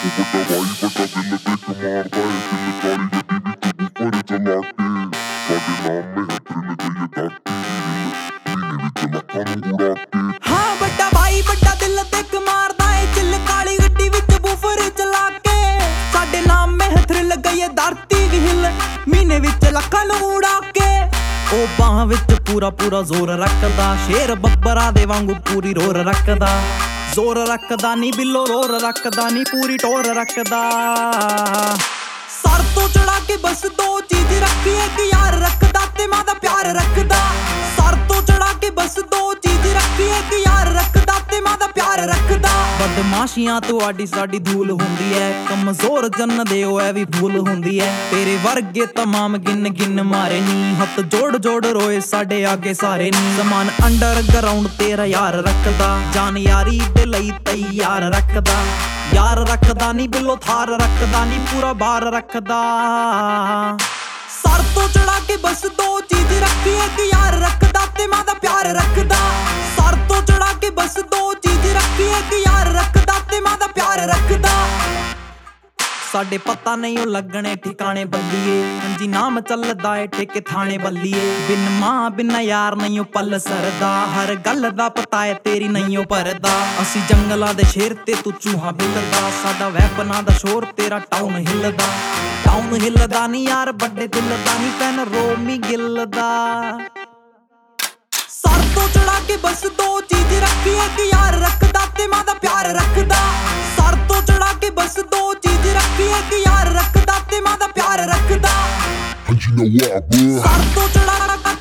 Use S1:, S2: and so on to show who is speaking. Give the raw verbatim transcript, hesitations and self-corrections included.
S1: हाँ बड़ा भाई बड़ा दिल ते कमारदा है चिल काली गड्डी विच बूफर चला के साडे नाम में थ्रिल गई है धरती भी हिल महीने विच लखां नूं उड़ा के ओ बाह विच पूरा पूरा जोर रखदा शेर बब्बरा दे वांगू पूरी रोर रखदा जोर रखदा नी बिल्लो रोर रखदा नी पूरी टोर रखदा सर तो चढ़ा के बस दो चीज रखी है कि यार रखदा ते मां दा प्यार रखदा सर तो चढ़ा के बस दो चीज रखी है कि यार रखदा ते मां दा प्यार रखदा बदमाशियां तुहाडी साडी धूल हुंदी है कमजोर जन्न दे ओए भी भूल हुंदी है तेरे वर्गे तमाम गिन गिन मारे नी हथ जोड़ जोड़ रोए साडे आगे सारे नी समान अंडरग्राउंड तेरा यार रखदा जान यारी दे लई तैयार रखदा यार रखदा नी बिल्लो थार रखदा नी पूरा बार रखदा सर तो चढ़ा के बस दो चीज रखी है कि यार रखदा ते मां दा प्यार रखदा सर तो चढ़ा के बस दो चीज रखी है कि यार रखदा ते मां दा प्यार रखदा साडे पता नहीं ओ लगने ठिकाने बल्लिए जी नाम चलदा है ठेके थाने बल्लिए बिन मां बिन यार नहीं ओ पल सरदा हर गल दा पता है तेरी नहीं ओ परदा असी जंगलां दे शेर ते तू चूहा बिलदा साडा वैपना दा शोर तेरा टाउन हिलदा टाउन हिलदा नी यार बड़े दिल दा नी पैन रोमी गिलदा सर तो चढ़ा के बस दो चीज रखी है कि यार रखदा ते मां दा प्यार रखदा सर तो चढ़ा के बस दो चीज रखी है कि यार रखदा ते मां दा प्यार रखदा सर तो चढ़ा